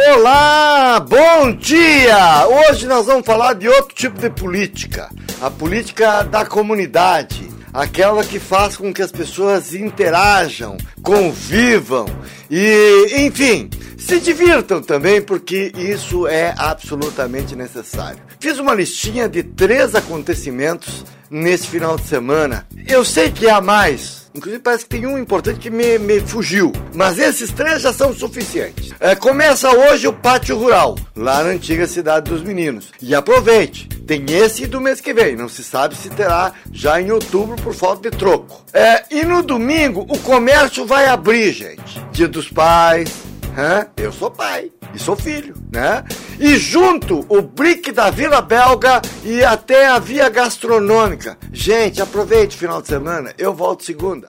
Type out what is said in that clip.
Olá, bom dia! Hoje nós vamos falar de outro tipo de política, a política da comunidade, aquela que faz com que as pessoas interajam, convivam e, enfim, se divirtam também, porque isso é absolutamente necessário. Fiz uma listinha de 3 acontecimentos nesse final de semana. Eu sei que há mais. Inclusive parece que tem um importante que me fugiu. Mas esses 3 já são suficientes. Começa hoje o Pátio Rural, lá na antiga Cidade dos Meninos. E aproveite, tem esse do mês que vem. Não se sabe se terá já em outubro por falta de troco. E no domingo o comércio vai abrir, gente. Dia dos Pais. Eu sou pai e sou filho, né? E junto o Brick da Vila Belga e até a Via Gastronômica. Gente, aproveite o final de semana, eu volto segunda.